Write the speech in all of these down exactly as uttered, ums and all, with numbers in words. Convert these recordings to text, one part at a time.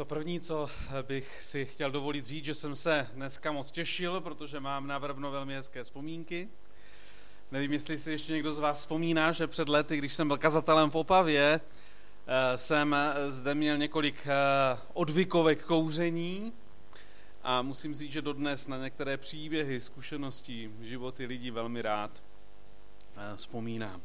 první, co bych si chtěl dovolit říct, že jsem se dneska moc těšil, protože mám na Vrbno velmi hezké vzpomínky. Nevím, jestli si ještě někdo z vás vzpomíná, že před lety, když jsem byl kazatelem v Opavě, jsem zde měl několik odvykovek kouření a musím říct, že dodnes na některé příběhy, zkušenosti, životy lidí velmi rád vzpomínám.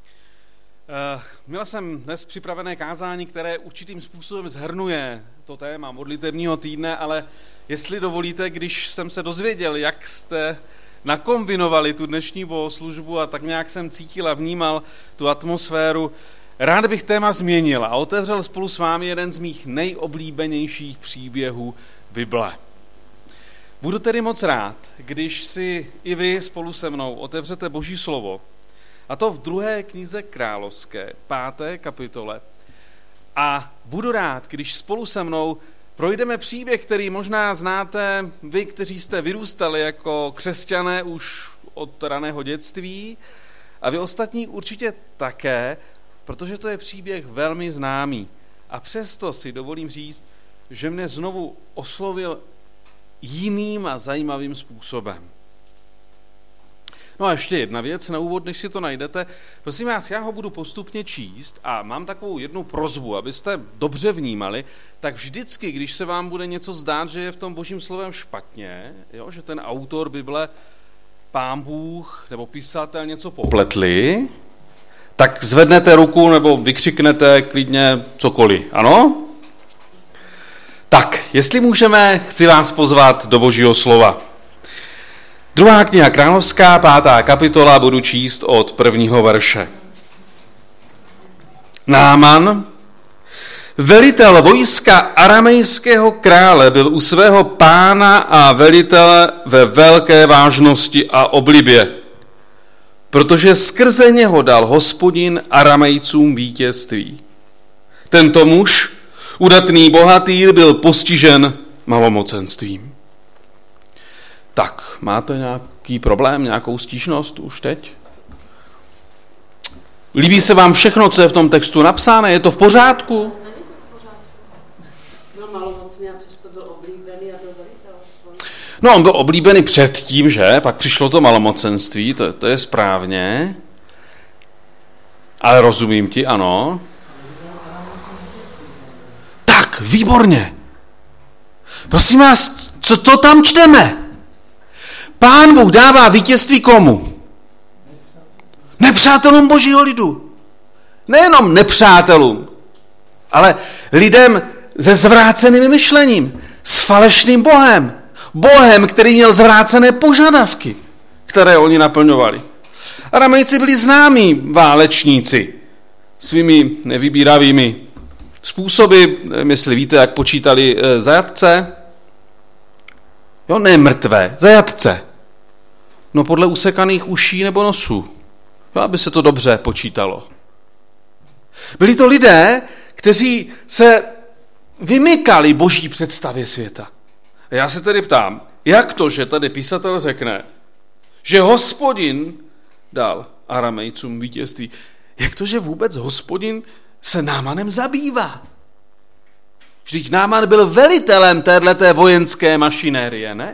Měl jsem dnes připravené kázání, které určitým způsobem shrnuje to téma modlitevního týdne, ale jestli dovolíte, když jsem se dozvěděl, jak jste nakombinovali tu dnešní bohoslužbu a tak nějak jsem cítil a vnímal tu atmosféru, rád bych téma změnil a otevřel spolu s vámi jeden z mých nejoblíbenějších příběhů Bible. Budu tedy moc rád, když si i vy spolu se mnou otevřete Boží slovo, a to v druhé knize Královské, páté kapitole. A budu rád, když spolu se mnou projdeme příběh, který možná znáte vy, kteří jste vyrůstali jako křesťané už od raného dětství, a vy ostatní určitě také, protože to je příběh velmi známý. A přesto si dovolím říct, že mne znovu oslovil jiným a zajímavým způsobem. No a ještě jedna věc na úvod, než si to najdete. Prosím vás, já ho budu postupně číst a mám takovou jednu prosbu, abyste dobře vnímali, tak vždycky, když se vám bude něco zdát, že je v tom Božím slovem špatně, jo, že ten autor Bible, Pán Bůh nebo pisatel něco popletli, tak zvednete ruku nebo vykřiknete klidně cokoliv, ano? Tak, jestli můžeme, chci vás pozvat do Božího slova. Druhá kniha Královská, pátá kapitola, budu číst od prvního verše. Náman, velitel vojska aramejského krále, byl u svého pána a velitele ve velké vážnosti a oblibě, protože skrze něho dal Hospodin Aramejcům vítězství. Tento muž, udatný bohatýr, byl postižen malomocenstvím. Tak, máte nějaký problém, nějakou stížnost už teď? Líbí se vám všechno, co je v tom textu napsáno? Je to v pořádku? Není to v pořádku. Byl malomocný a přesto byl oblíbený a byl velitel. No, on byl oblíbený předtím, že? Pak přišlo to malomocenství, to, to je správně. Ale rozumím ti, ano. Tak, výborně. Prosím vás, co to tam čteme? Pán Bůh dává vítězství komu? Nepřátelům Božího lidu. Nejenom nepřátelům, ale lidem se zvráceným myšlením, s falešným Bohem. Bohem, který měl zvrácené požadavky, které oni naplňovali. Aramejci byli známí válečníci svými nevybíravými způsoby. Jestli víte, jak počítali zajatce? Jo, ne mrtvé, zajatce. No podle usekaných uší nebo nosů. Jo, aby se to dobře počítalo. Byli to lidé, kteří se vymykali Boží představě světa. A já se tedy ptám, jak to, že tady písatel řekne, že Hospodin dal Aramejcům vítězství, jak to, že vůbec Hospodin se Námanem zabývá? Vždyť Náman byl velitelem téhleté vojenské mašinérie, ne?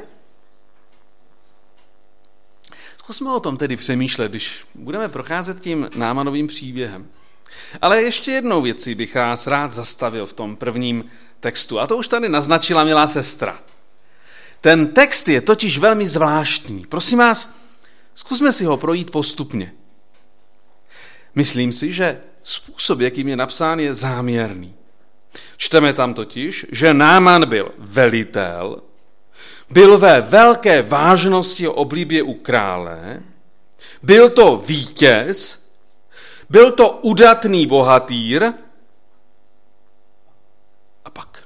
Zkusme o tom tedy přemýšlet, když budeme procházet tím Námanovým příběhem. Ale ještě jednou věcí bych vás rád zastavil v tom prvním textu. A to už tady naznačila milá sestra. Ten text je totiž velmi zvláštní. Prosím vás, zkusme si ho projít postupně. Myslím si, že způsob, jakým je napsán, je záměrný. Čteme tam totiž, že Náman byl velitel, byl ve velké vážnosti a oblibě u krále, byl to vítěz, byl to udatný bohatýr a pak.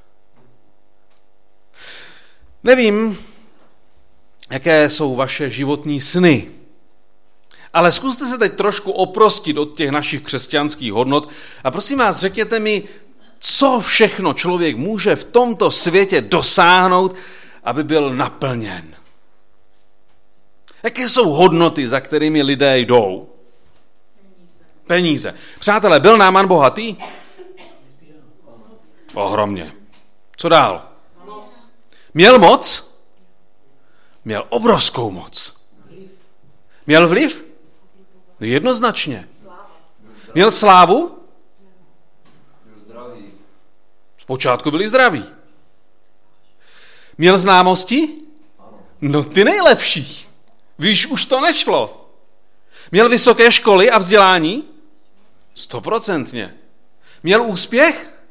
Nevím, jaké jsou vaše životní sny, ale zkuste se teď trošku oprostit od těch našich křesťanských hodnot a prosím vás, řekněte mi, co všechno člověk může v tomto světě dosáhnout, aby byl naplněn. Jaké jsou hodnoty, za kterými lidé jdou? Peníze. Přátelé, byl Náman bohatý? Ohromně. Co dál? Moc. Měl moc? Měl obrovskou moc. Měl vliv? Jednoznačně. Měl slávu? Zpočátku byli zdraví. Měl známosti? No ty nejlepší. Víš, už to nešlo. Měl vysoké školy a vzdělání? Stoprocentně. Měl úspěch?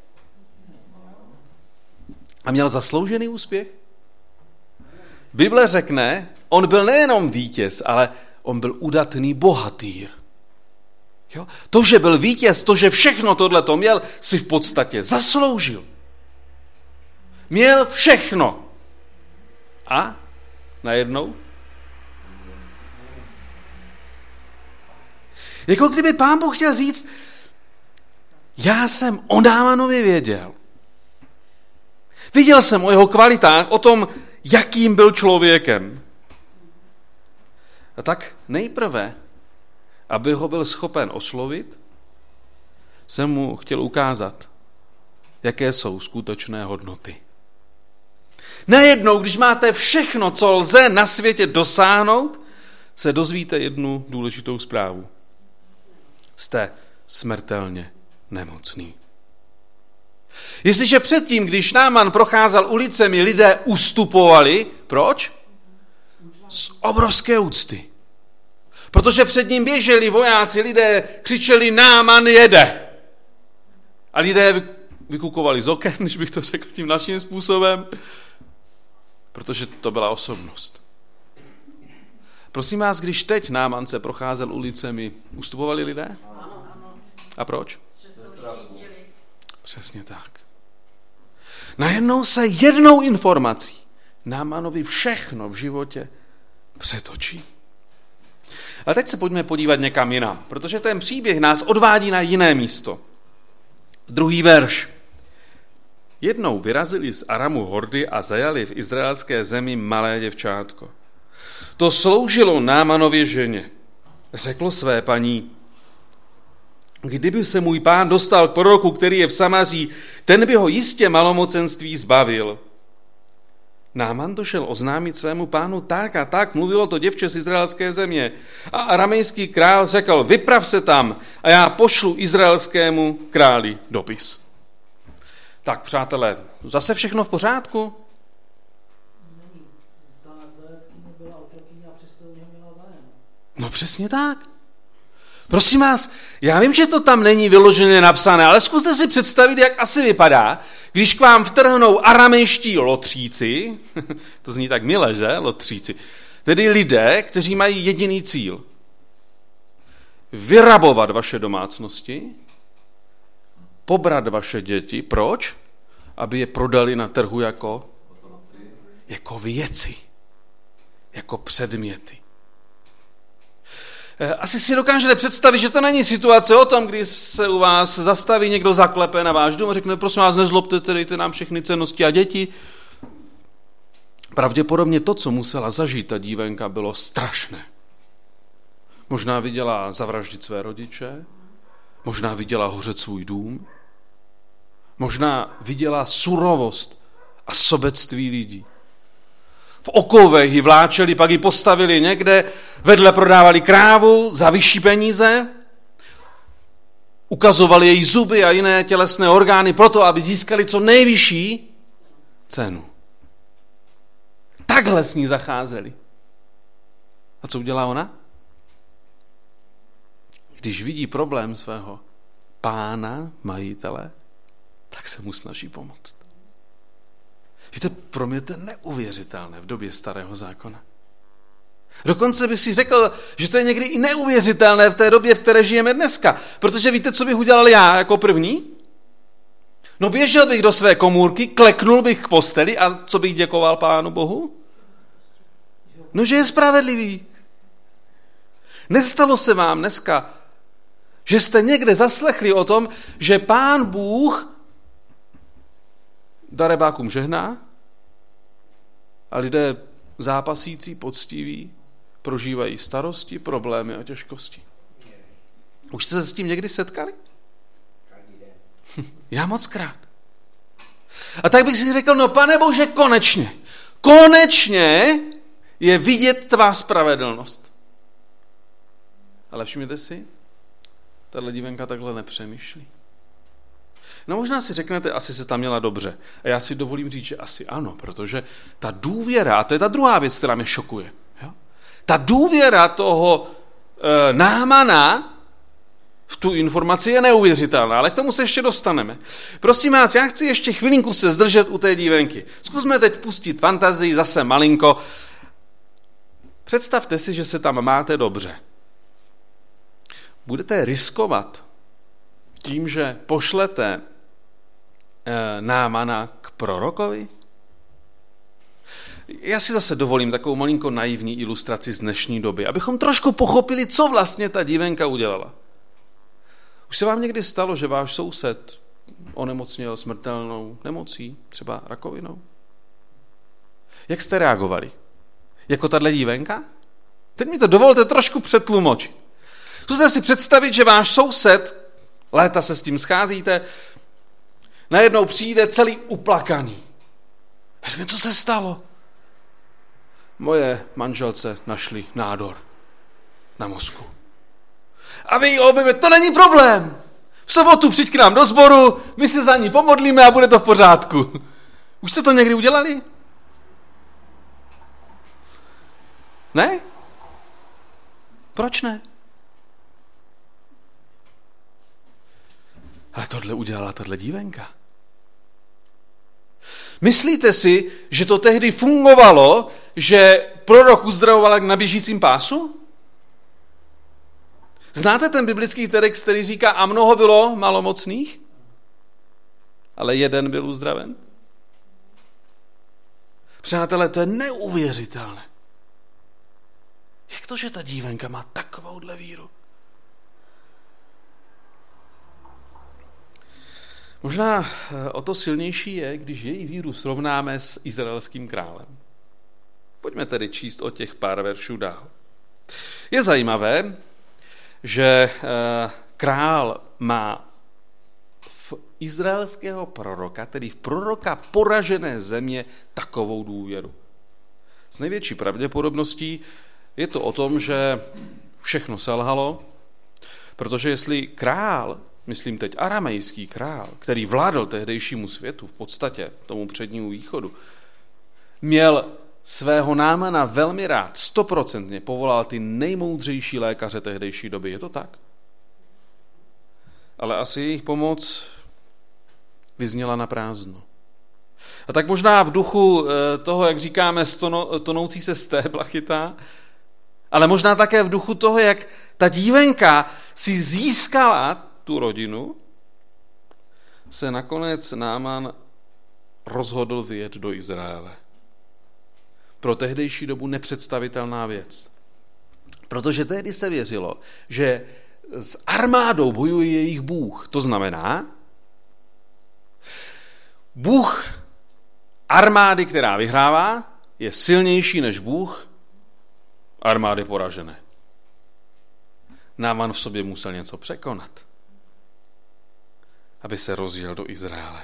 A měl zasloužený úspěch? Bible řekne, on byl nejenom vítěz, ale on byl udatný bohatýr. Jo? To, že byl vítěz, to, že všechno tohleto měl, si v podstatě zasloužil. Měl všechno. A najednou? Jako kdyby Pán Bůh chtěl říct, já jsem o Námanovi věděl. Viděl jsem o jeho kvalitách, o tom, jakým byl člověkem. A tak nejprve, aby ho byl schopen oslovit, jsem mu chtěl ukázat, jaké jsou skutečné hodnoty. Najednou, když máte všechno, co lze na světě dosáhnout, se dozvíte jednu důležitou zprávu. Jste smrtelně nemocný. Jestliže předtím, když Náman procházel ulicemi, lidé ustupovali, proč? Z obrovské úcty. Protože před ním běželi vojáci, lidé křičeli, Náman jede. A lidé vykukovali z oken, když bych to řekl tím naším způsobem, protože to byla osobnost. Prosím vás, když teď Náman se procházel ulicemi, ustupovali lidé? Ano, ano. A proč? Přesně tak. Najednou se jednou informací Námanovi všechno v životě přetočí. Ale teď se pojďme podívat někam jinam, protože ten příběh nás odvádí na jiné místo. Druhý verš. Jednou vyrazili z Aramu hordy a zajali v izraelské zemi malé děvčátko. To sloužilo Námanově ženě. Řeklo své paní, kdyby se můj pán dostal k proroku, který je v Samaří, ten by ho jistě malomocenství zbavil. Náman došel oznámit svému pánu tak a tak, mluvilo to děvče z izraelské země. A aramejský král řekl, vyprav se tam a já pošlu izraelskému králi dopis. Tak, přátelé, zase všechno v pořádku? No přesně tak. Prosím vás, já vím, že to tam není vyloženě napsané, ale zkuste si představit, jak asi vypadá, když k vám vtrhnou aramejští lotříci, to zní tak milé, že, lotříci, tedy lidé, kteří mají jediný cíl. Vyrabovat vaše domácnosti, pobrat vaše děti, proč? Aby je prodali na trhu jako, jako věci, jako předměty. Asi si dokážete představit, že to není situace o tom, kdy se u vás zastaví někdo, zaklepe na váš dům a řekne, prosím vás, nezlobte, dejte nám všechny cennosti a děti. Pravděpodobně to, co musela zažít ta dívenka, bylo strašné. Možná viděla zavraždit své rodiče, možná viděla hořet svůj dům, možná viděla surovost a sobectví lidí. V okovech ji vláčeli, pak ji postavili někde, vedle prodávali krávu za vyšší peníze, ukazovali její zuby a jiné tělesné orgány proto, aby získali co nejvyšší cenu. Takhle s ní zacházeli. A co udělá ona? Když vidí problém svého pána, majitele, tak se mu snaží pomoct. Víte, pro mě to je neuvěřitelné v době Starého zákona. Dokonce bych si řekl, že to je někdy i neuvěřitelné v té době, v které žijeme dneska. Protože víte, co bych udělal já jako první? No běžel bych do své komůrky, kleknul bych k posteli a co bych děkoval Pánu Bohu? No, že je spravedlivý. Nestalo se vám dneska, že jste někde zaslechli o tom, že Pán Bůh darebákům žehná a lidé zápasící, poctiví, prožívají starosti, problémy a těžkosti. Už jste se s tím někdy setkali? Já moc krát. A tak bych si řekl, no Pane Bože, konečně, konečně je vidět tvá spravedlnost. Ale všimněte si, tahle dívenka takhle nepřemýšlí. No možná si řeknete, asi se tam měla dobře. A já si dovolím říct, že asi ano, protože ta důvěra, a to je ta druhá věc, která mě šokuje. Jo? Ta důvěra toho e, Námana v tu informaci je neuvěřitelná, ale k tomu se ještě dostaneme. Prosím vás, já chci ještě chvilinku se zdržet u té dívenky. Zkusme teď pustit fantazii zase malinko. Představte si, že se tam máte dobře. Budete riskovat tím, že pošlete e, Námana k prorokovi? Já si zase dovolím takovou malinko naivní ilustraci z dnešní doby, abychom trošku pochopili, co vlastně ta dívenka udělala. Už se vám někdy stalo, že váš soused onemocněl smrtelnou nemocí, třeba rakovinou? Jak jste reagovali? Jako tahle dívenka? Teď mi to dovolte trošku přetlumočit. Zkuste si představit, že váš soused, léta se s tím scházíte, najednou přijde celý uplakaný. A řekne, co se stalo? Moje manželce našli nádor na mozku. A vy ji objevíme, to není problém. V sobotu přijď k nám do sboru, my se za ní pomodlíme a bude to v pořádku. Už jste to někdy udělali? Ne? Proč ne? Ale tohle udělala tahle dívenka. Myslíte si, že to tehdy fungovalo, že prorok uzdravoval na běžícím pásu? Znáte ten biblický text, který říká, a mnoho bylo malomocných, ale jeden byl uzdraven? Přátelé, to je neuvěřitelné. Jak to, že ta dívenka má takovouhle víru? Možná o to silnější je, když její víru srovnáme s izraelským králem. Pojďme tedy číst o těch pár veršů dál. Je zajímavé, že král má v izraelského proroka, tedy v proroka poražené země, takovou důvěru. S největší pravděpodobností je to o tom, že všechno selhalo, protože jestli král, myslím teď aramejský král, který vládl tehdejšímu světu, v podstatě tomu přednímu východu, měl svého Námana velmi rád, stoprocentně povolal ty nejmoudřejší lékaře tehdejší doby. Je to tak? Ale asi jejich pomoc vyzněla na prázdno. A tak možná v duchu toho, jak říkáme, stono, tonoucí se stébla chytá, ale možná také v duchu toho, jak ta dívenka si získala tu rodinu, se nakonec Náman rozhodl vyjet do Izraele. Pro tehdejší dobu nepředstavitelná věc. Protože tehdy se věřilo, že s armádou bojuje jejich Bůh. To znamená, Bůh armády, která vyhrává, je silnější než Bůh armády poražené. Náman v sobě musel něco překonat, aby se rozjel do Izraele.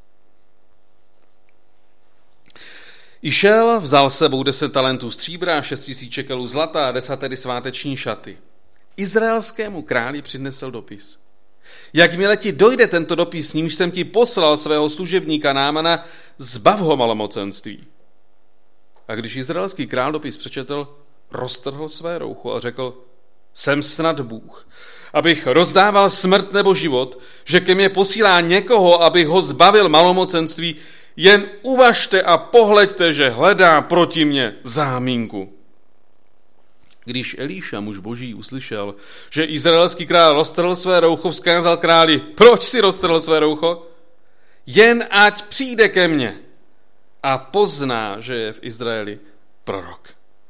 I šel, vzal sebou deset talentů stříbra, šest tisíc šekelů zlata a desatero sváteční šaty. Izraelskému králi přinesl dopis. Jakmile ti dojde tento dopis, s nímž jsem ti poslal svého služebníka Námana, zbav ho malomocenství. A když izraelský král dopis přečetl, roztrhl své roucho a řekl, jsem snad Bůh, abych rozdával smrt nebo život, že ke mně posílá někoho, abych ho zbavil malomocenství, jen uvažte a pohleďte, že hledá proti mně záminku. Když Elíša, muž boží, uslyšel, že izraelský král roztrhl své roucho, vzkázal králi, proč si roztrhl své roucho? Jen ať přijde ke mně a pozná, že je v Izraeli prorok.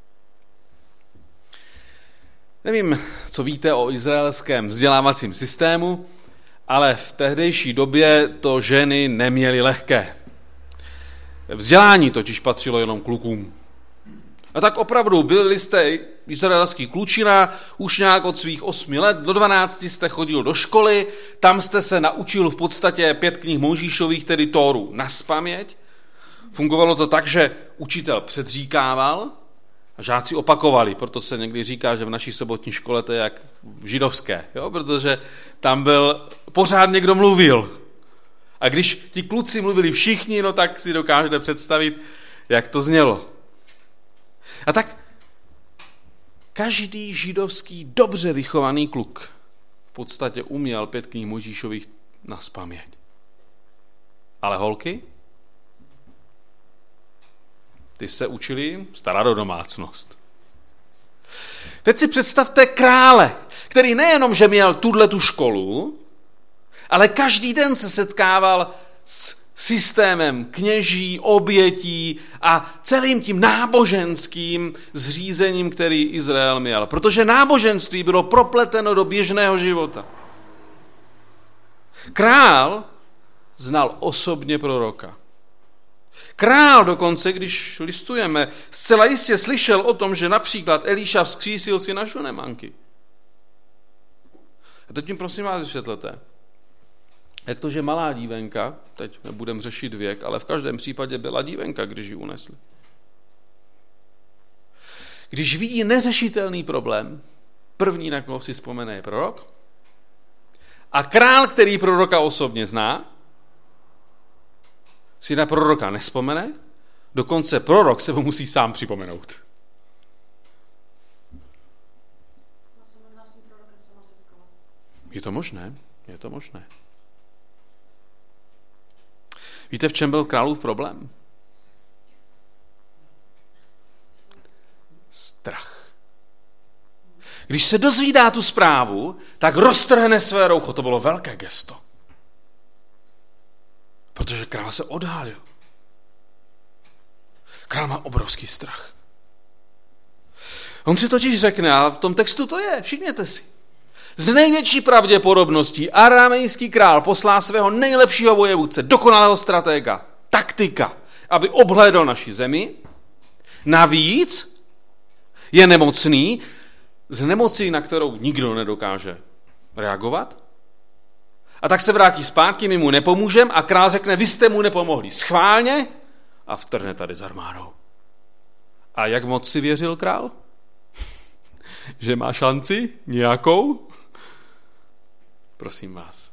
Nevím, co víte o izraelském vzdělávacím systému, ale v tehdejší době to ženy neměly lehké. Vzdělání totiž patřilo jenom klukům. A tak opravdu byli jste izraelský klučina, už nějak od svých osmi let do dvanácti jste chodil do školy, tam jste se naučil v podstatě pět knih Mojžíšových, tedy Tóru, nazpaměť. Fungovalo to tak, že učitel předříkával a žáci opakovali, proto se někdy říká, že v naší sobotní škole to je jak židovské, jo? Protože tam byl, pořád někdo mluvil. A když ti kluci mluvili všichni, no tak si dokážete představit, jak to znělo. A tak každý židovský dobře vychovaný kluk v podstatě uměl pět knih Mojžíšových nazpaměť. Ale holky? Ty se učili staradodomácnost. Teď si představte krále, který nejenom, že měl tuhletu školu, ale každý den se setkával s systémem kněží, obětí a celým tím náboženským zřízením, který Izrael měl. Protože náboženství bylo propleteno do běžného života. Král znal osobně proroka. Král dokonce, když listujeme, zcela jistě slyšel o tom, že například Eliša vzkřísil syna Šunemanky. A teď mi prosím vás vysvětlete, jak to, že malá dívenka, teď nebudem řešit věk, ale v každém případě byla dívenka, když ji unesli. Když vidí neřešitelný problém, první, na koho si vzpomene, je prorok. A král, který proroka osobně zná, si na proroka nespomene, dokonce prorok se mu musí sám připomenout. Je to možné? Je to možné. Víte, v čem byl králův problém? Strach. Když se dozvídá tu zprávu, tak roztrhne své roucho. To bylo velké gesto. Protože král se odhalil. Král má obrovský strach. On si totiž řekne, a v tom textu to je, všimněte si. Z největší pravděpodobností aramejský král poslá svého nejlepšího vojevůdce, dokonalého stratega, taktika, aby obhlédl naši zemi. Navíc je nemocný, z nemocí, na kterou nikdo nedokáže reagovat. A tak se vrátí zpátky, my mu nepomůžeme a král řekne, vy jste mu nepomohli schválně a vtrhne tady s armádou. A jak moc si věřil král? Že má šanci nějakou? Prosím vás.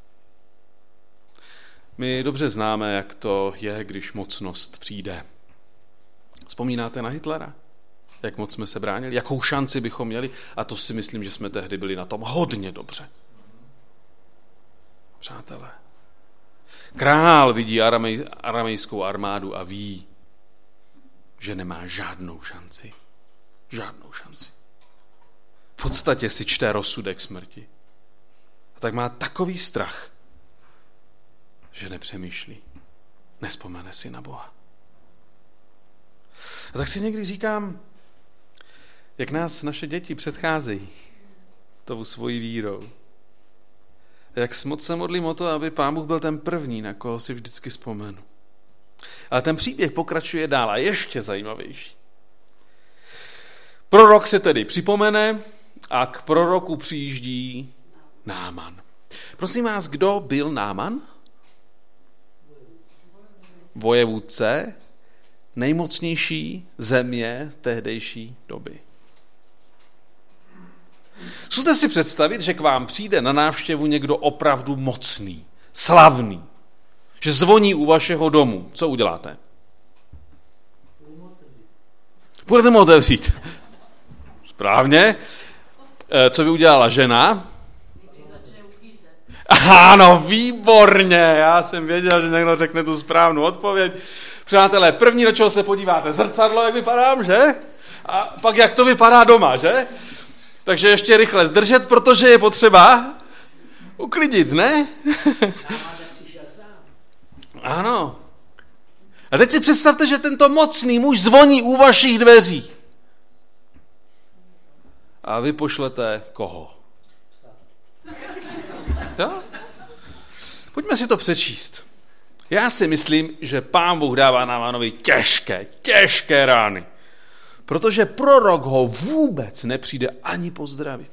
My dobře známe, jak to je, když mocnost přijde. Vzpomínáte na Hitlera? Jak moc jsme se bránili? Jakou šanci bychom měli? A to si myslím, že jsme tehdy byli na tom hodně dobře. Přátelé. Král vidí aramej, aramejskou armádu a ví, že nemá žádnou šanci. Žádnou šanci. V podstatě si čte rozsudek smrti. A tak má takový strach, že nepřemýšlí. Nespomene si na Boha. A tak si někdy říkám, jak nás naše děti předcházejí tou svojí vírou. Jak moc se modlím o to, aby Pán Bůh byl ten první, na koho si vždycky vzpomenu. Ale ten příběh pokračuje dál a ještě zajímavější. Prorok se tedy připomene a k proroku přijíždí Náman. Prosím vás, kdo byl Náman? Vojevůdce nejmocnější země tehdejší doby. Zkuste si představit, že k vám přijde na návštěvu někdo opravdu mocný, slavný, že zvoní u vašeho domu. Co uděláte? Půjdete mu otevřít. Správně. Co by udělala žena? Ano, výborně. Já jsem věděl, že někdo řekne tu správnou odpověď. Přátelé, první, do čeho se podíváte, zrcadlo, jak vypadám, že? A pak, jak to vypadá doma, že? Takže ještě rychle zdržet, protože je potřeba uklidit, ne? Ano. A teď si představte, že tento mocný muž zvoní u vašich dveří. A vy pošlete koho? Jo? Pojďme si to přečíst. Já si myslím, že Pán Bůh dává Námanovi těžké, těžké rány. protože prorok ho vůbec nepřijde ani pozdravit.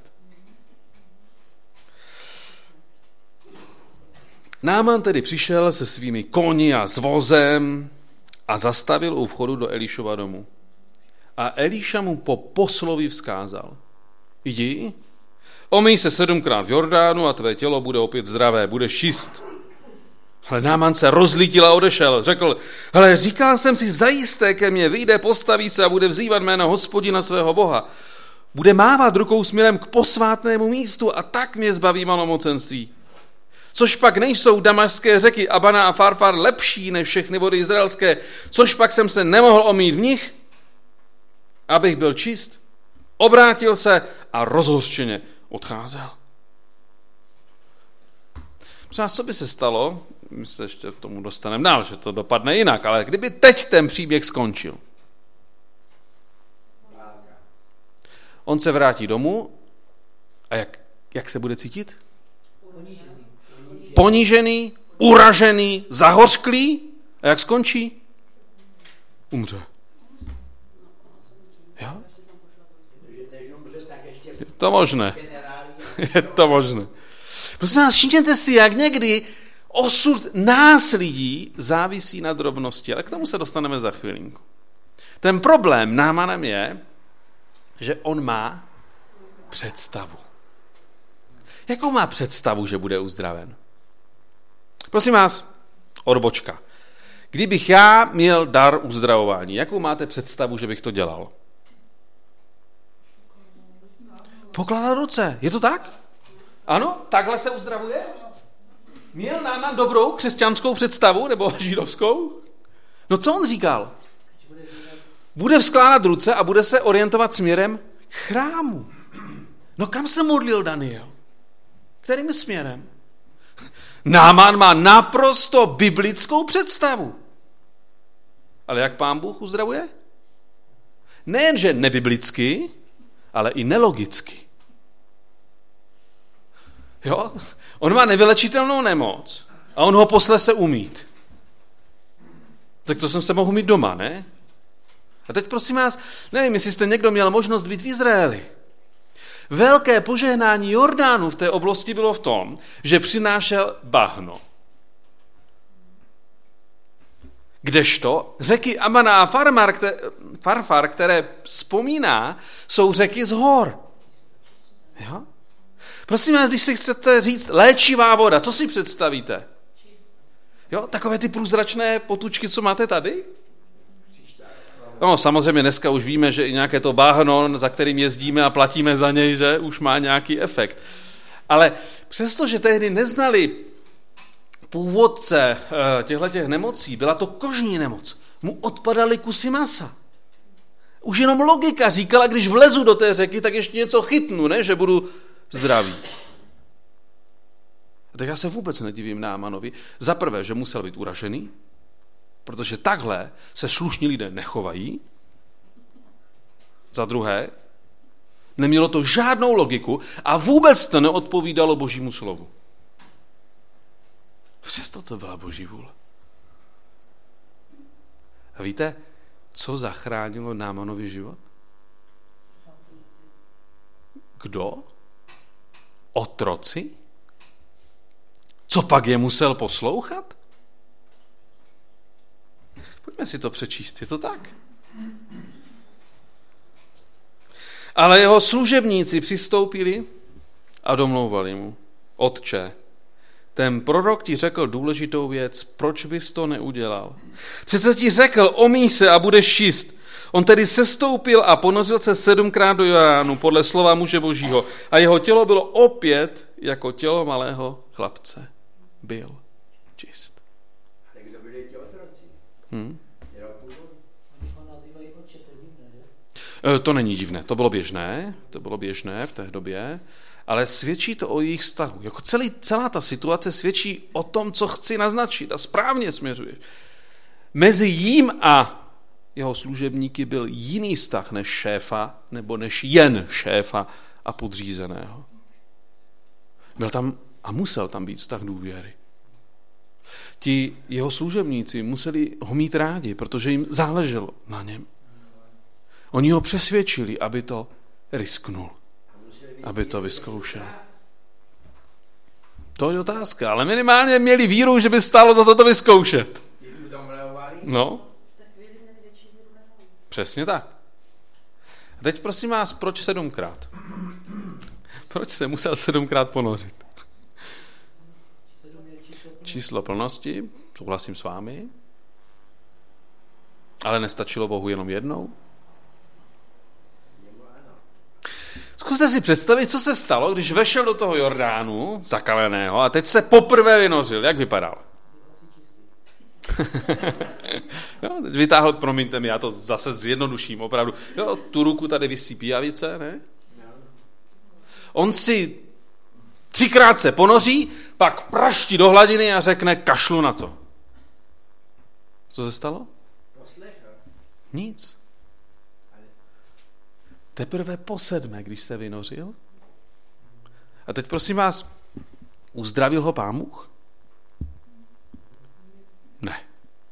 Náman tedy přišel se svými koni a s vozem a zastavil u vchodu do Elišova domu. A Eliša mu po poslovi vzkázal: jdi, omyj se sedmkrát v Jordánu a tvé tělo bude opět zdravé, budeš čist. Ale Náman se rozlítil a odešel. Řekl: hele, říkal jsem si, zajisté ke mně vyjde, postaví se a bude vzývat jméno Hospodina svého Boha. Bude mávat rukou směrem k posvátnému místu a tak mě zbaví malomocenství. Což pak nejsou damašské řeky Abana a Farfar lepší než všechny vody izraelské, což pak jsem se nemohl omýt v nich, abych byl čist. Obrátil se a rozhořčeně odcházel. Třeba co by se stalo, my se ještě k tomu dostaneme dál, že to dopadne jinak, ale kdyby teď ten příběh skončil. On se vrátí domů a jak, jak se bude cítit? Ponížený, uražený, zahořklý. A jak skončí? Umře. Jo? Je to možné. Je to možné. Prosím vás, všimněte si, jak někdy osud nás lidí závisí na drobnosti, ale k tomu se dostaneme za chvilinku. Ten problém Námanem je, že on má představu. Jakou má představu, že bude uzdraven? Prosím vás, odbočka. Kdybych já měl dar uzdravování, jakou máte představu, že bych to dělal? Pokládat ruce. Je to tak? Ano? Takhle se uzdravuje? Měl Náman dobrou křesťanskou představu, nebo židovskou? No co on říkal? Bude vzkládat ruce a bude se orientovat směrem k chrámu. No kam se modlil Daniel? Kterým směrem? Náman má naprosto biblickou představu. Ale jak Pán Bůh uzdravuje? Nejenže nebiblicky, ale i nelogicky. Jo? On má nevylečitelnou nemoc a on ho posle se umýt. Tak to jsem se mohl mít doma, ne? A teď prosím vás, nevím, jestli jste někdo měl možnost být v Izraeli. Velké požehnání Jordánu v té oblasti bylo v tom, že přinášel bahno. Kdežto řeky Abana a Farmar, které, Farfar, které vzpomíná, jsou řeky z hor. Jo? Prosím vás, když si chcete říct léčivá voda, co si představíte? Jo, takové ty průzračné potučky, co máte tady? No, samozřejmě dneska už víme, že i nějaké to bahno, za kterým jezdíme a platíme za něj, že už má nějaký efekt. Ale přesto, že tehdy neznali původce těchto nemocí, byla to kožní nemoc. Mu odpadaly kusy masa. Už jenom logika říkala, když vlezu do té řeky, tak ještě něco chytnu, ne? Že budu zdravý. Tak já se vůbec nedivím Námanovi. Za prvé, že musel být uražený, protože takhle se slušní lidé nechovají. Za druhé, nemělo to žádnou logiku a vůbec to neodpovídalo Božímu slovu. Přesto to byla Boží vůle. A víte, co zachránilo Námanovi život? Kdo? Otroci? Co pak je musel poslouchat? Pojďme si to přečíst, je to tak? Ale jeho služebníci přistoupili a domlouvali mu: Otče, ten prorok ti řekl důležitou věc, proč bys to neudělal? Přece ti řekl, omyj se a budeš čist. On tedy sestoupil a ponořil se sedmkrát do Jordánu podle slova muže Božího a jeho tělo bylo opět jako tělo malého chlapce. Byl čist. Ale kdo byli ti otroci? Hmm? Oni ho nazývají otče, to je divné, ne? To není divné, to bylo běžné, to bylo běžné v té době, ale svědčí to o jejich vztahu. Jako celý, celá ta situace svědčí o tom, co chci naznačit a správně směřuješ. Mezi jím a jeho služebníky byl jiný vztah než šéfa, nebo než jen šéfa a podřízeného. Byl tam a musel tam být vztah důvěry. Ti jeho služebníci museli ho mít rádi, protože jim záleželo na něm. Oni ho přesvědčili, aby to risknul, aby to vyzkoušel. To je otázka, ale minimálně měli víru, že by stálo za to to vyzkoušet. No. Přesně tak. A teď prosím vás, proč sedmkrát? Proč se musel sedmkrát ponořit? Číslo plnosti, souhlasím s vámi, ale nestačilo Bohu jenom jednou? Zkuste si představit, co se stalo, když vešel do toho Jordánu, zakaleného, a teď se poprvé vynořil. Jak vypadal? Jo, teď vytáhl, promiňte mi, já to zase zjednoduším, opravdu. Jo, tu ruku tady visí pijavice, ne? On si třikrát se ponoří, pak praští do hladiny a řekne, kašlu na to. Co se stalo? Nic. Teprve po sedmé, když se vynořil. A teď prosím vás, uzdravil ho Pán Bůh? Ne.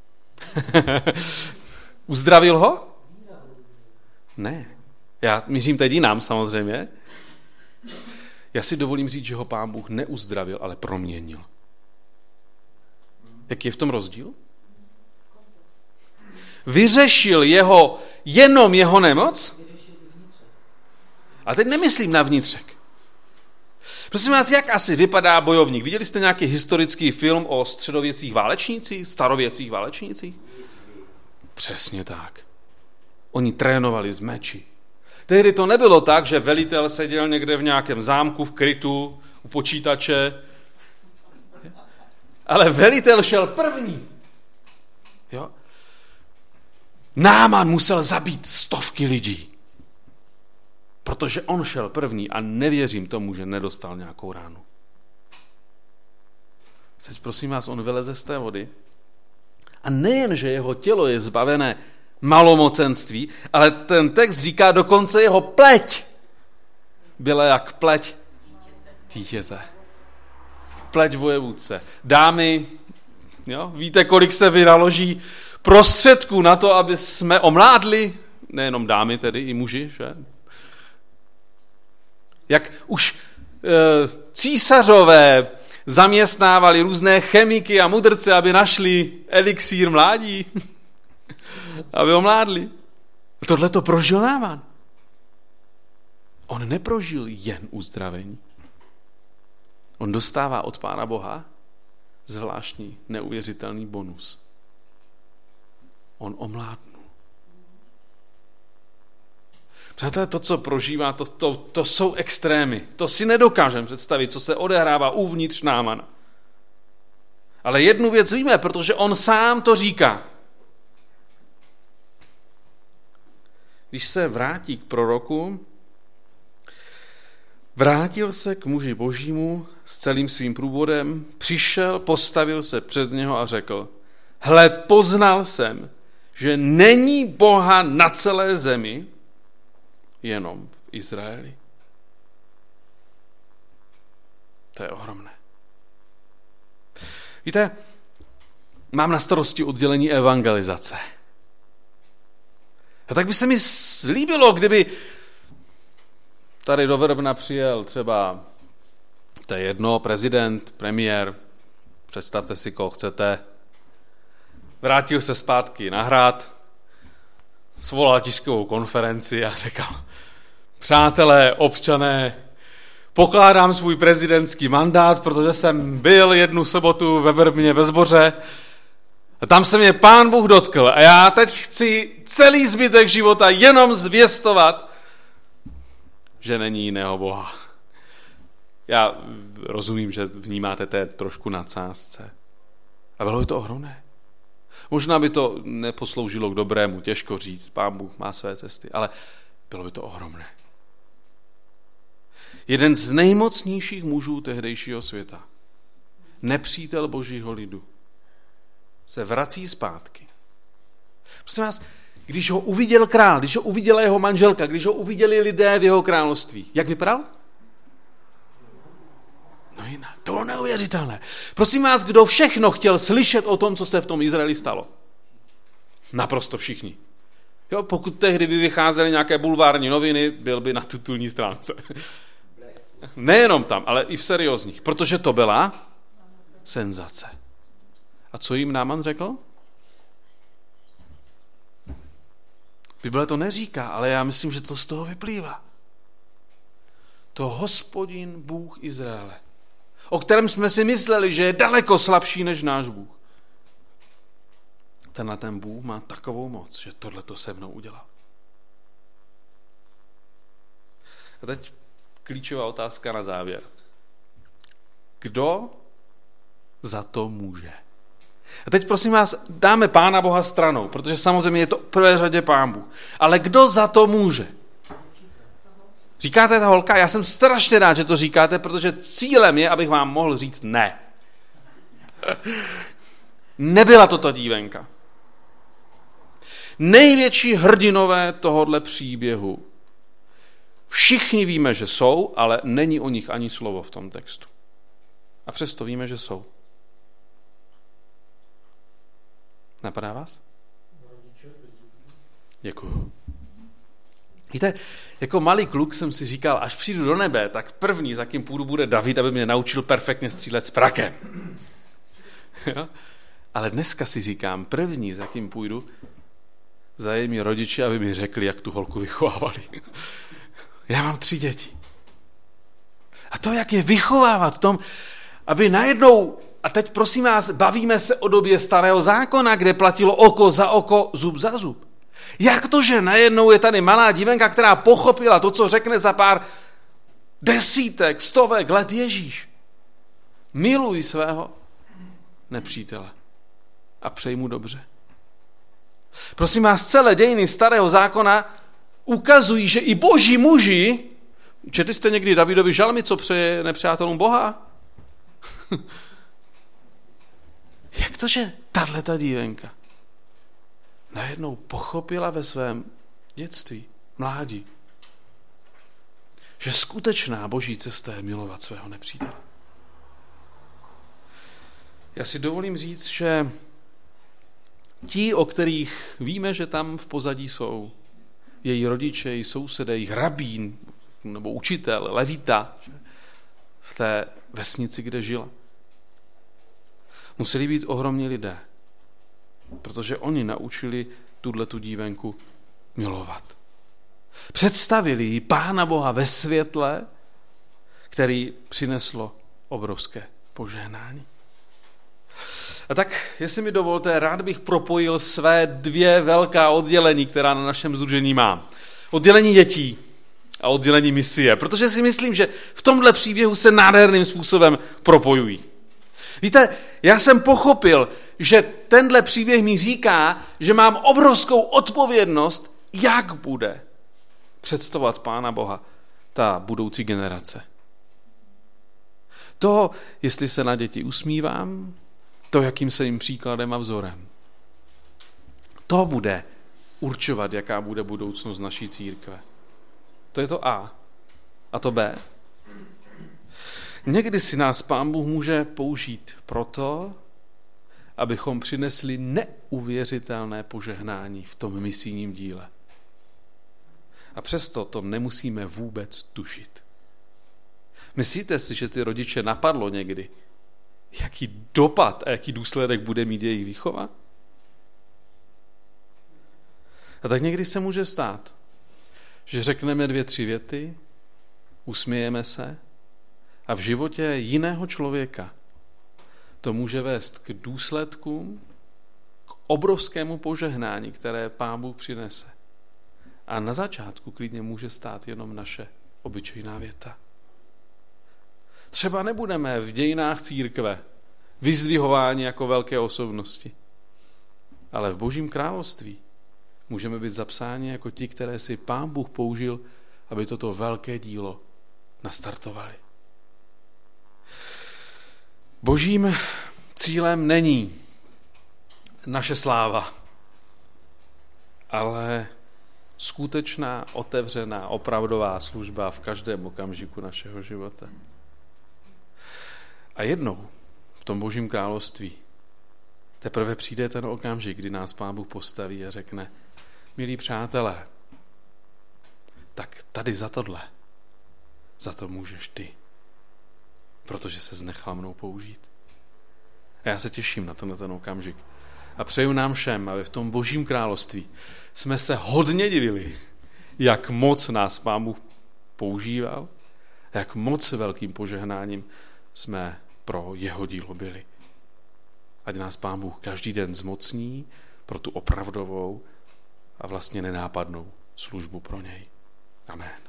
Uzdravil ho? Ne. Já mířím teď jinam samozřejmě. Já si dovolím říct, že ho Pán Bůh neuzdravil, ale proměnil. Jaký je v tom rozdíl? Vyřešil jeho, jenom jeho nemoc? A teď nemyslím na vnitřek. Prosím vás, jak asi vypadá bojovník? Viděli jste nějaký historický film o středověcích válečnících, starověcích válečnících? Přesně tak. Oni trénovali z meči. Tehdy to nebylo tak, že velitel seděl někde v nějakém zámku, v krytu, u počítače. Ale velitel šel první. Jo? Náman musel zabít stovky lidí. Protože on šel první a nevěřím tomu, že nedostal nějakou ránu. Teď prosím vás, on vyleze z té vody a nejen, že jeho tělo je zbavené malomocenství, ale ten text říká dokonce jeho pleť byla jak pleť dítěte. Pleť vojevůdce. Dámy, jo, víte, kolik se vynaloží prostředků na to, aby jsme omládli? Nejenom dámy tedy, i muži, že? Jak už e, císařové zaměstnávali různé chemiky a mudrce, aby našli elixír mládí, aby omládli. Tohle to prožil Náman. On neprožil jen uzdravení. On dostává od Pána Boha zvláštní, neuvěřitelný bonus. On omládnul. Přátelé, to, co prožívá, to, to, to jsou extrémy. To si nedokážeme představit, co se odehrává uvnitř Námana. Ale jednu věc víme, protože on sám to říká. Když se vrátí k proroku, vrátil se k muži božímu s celým svým průvodem, přišel, postavil se před něho a řekl, hle, poznal jsem, že není Boha na celé zemi, jenom v Izraeli. To je ohromné. Víte, mám na starosti oddělení evangelizace. A tak by se mi líbilo, kdyby tady do Vrbna přijel třeba, to je jedno, prezident, premiér, představte si, koho chcete, vrátil se zpátky na hrad, svolal tiskovou konferenci a řekl, přátelé, občané, pokládám svůj prezidentský mandát, protože jsem byl jednu sobotu ve Vrbně ve Zboře a tam se mě Pán Bůh dotkl a já teď chci celý zbytek života jenom zvěstovat, že není jiného Boha. Já rozumím, že vnímáte té trošku nadsázce. A bylo by to ohromné. Možná by to neposloužilo k dobrému, těžko říct, Pán Bůh má své cesty, ale bylo by to ohromné. Jeden z nejmocnějších mužů tehdejšího světa, nepřítel božího lidu, se vrací zpátky. Prosím vás, když ho uviděl král, když ho uviděla jeho manželka, když ho uviděli lidé v jeho království, jak vypadal? No jinak, to bylo neuvěřitelné. Prosím vás, kdo všechno chtěl slyšet o tom, co se v tom Izraeli stalo? Naprosto všichni. Jo, pokud tehdy by vycházely nějaké bulvární noviny, byl by na titulní stránce. Nejenom tam, ale i v seriózních, protože to byla senzace. A co jim Náman řekl? Bible to neříká, ale já myslím, že to z toho vyplývá. To Hospodin Bůh Izraele, o kterém jsme si mysleli, že je daleko slabší než náš Bůh. Tenhle ten Bůh má takovou moc, že tohle to se mnou udělal. A teď klíčová otázka na závěr. Kdo za to může? A teď prosím vás, dáme Pána Boha stranou, protože samozřejmě je to v prvé řadě Pán Bůh. Ale kdo za to může? Říkáte ta holka? Já jsem strašně rád, že to říkáte, protože cílem je, abych vám mohl říct ne. Nebyla to ta dívenka. Největší hrdinové tohodle příběhu. Všichni víme, že jsou, ale není o nich ani slovo v tom textu. A přesto víme, že jsou. Napadá vás? Děkuju. Víte, jako malý kluk jsem si říkal, až přijdu do nebe, tak první, za kým půjdu, bude David, aby mě naučil perfektně střílet s prakem. Jo? Ale dneska si říkám, první, za kým půjdu, za jejími rodiči, aby mi řekli, jak tu holku vychovávali. Já mám tři děti. A to, jak je vychovávat v tom, aby najednou, a teď prosím vás, bavíme se o době starého zákona, kde platilo oko za oko, zub za zub. Jak to, že najednou je tady malá dívenka, která pochopila to, co řekne za pár desítek, stovek let Ježíš. Miluj svého nepřítele a přej mu dobře. Prosím vás, celé dějiny starého zákona ukazují, že i boží muži, četli jste někdy Davidovi žalmy, co přeje nepřátelům Boha? Jak to, že tahleta dívenka najednou pochopila ve svém dětství, mládí, že skutečná boží cesta je milovat svého nepřítele. Já si dovolím říct, že ti, o kterých víme, že tam v pozadí jsou, její rodiče, její sousedé, jejich rabín nebo učitel, levita v té vesnici, kde žila, museli být ohromní lidé, protože oni naučili tuhletu dívenku milovat. Představili jí Pána Boha ve světle, který přineslo obrovské požehnání. A tak, jestli mi dovolte, rád bych propojil své dvě velká oddělení, která na našem sdružení mám. Oddělení dětí a oddělení misie, protože si myslím, že v tomhle příběhu se nádherným způsobem propojují. Víte, já jsem pochopil, že tenhle příběh mi říká, že mám obrovskou odpovědnost, jak bude představovat Pána Boha ta budoucí generace. To, jestli se na děti usmívám, to, jakým se jim příkladem a vzorem. To bude určovat, jaká bude budoucnost naší církve. To je to A. A to B. Někdy si nás Pán Bůh může použít proto, abychom přinesli neuvěřitelné požehnání v tom misijním díle. A přesto to nemusíme vůbec tušit. Myslíte si, že ty rodiče napadlo někdy, jaký dopad a jaký důsledek bude mít jejich výchova? A tak někdy se může stát, že řekneme dvě, tři věty, usmějeme se a v životě jiného člověka to může vést k důsledkům, k obrovskému požehnání, které Pán Bůh přinese. A na začátku klidně může stát jenom naše obyčejná věta. Třeba nebudeme v dějinách církve vyzdvihováni jako velké osobnosti, ale v Božím království můžeme být zapsáni jako ti, které si Pán Bůh použil, aby toto velké dílo nastartovali. Božím cílem není naše sláva, ale skutečná, otevřená, opravdová služba v každém okamžiku našeho života. A jednou v tom Božím království teprve přijde ten okamžik, kdy nás Pán Bůh postaví a řekne: milí přátelé, tak tady za tohle, za to můžeš ty, protože se nechal mnou použít. A já se těším na tenhle ten okamžik. A přeju nám všem, aby v tom Božím království jsme se hodně divili, jak moc nás Pán Bůh používal, jak moc velkým požehnáním jsme pro jeho dílo byli. Ať nás Pán Bůh každý den zmocní pro tu opravdovou a vlastně nenápadnou službu pro něj. Amen.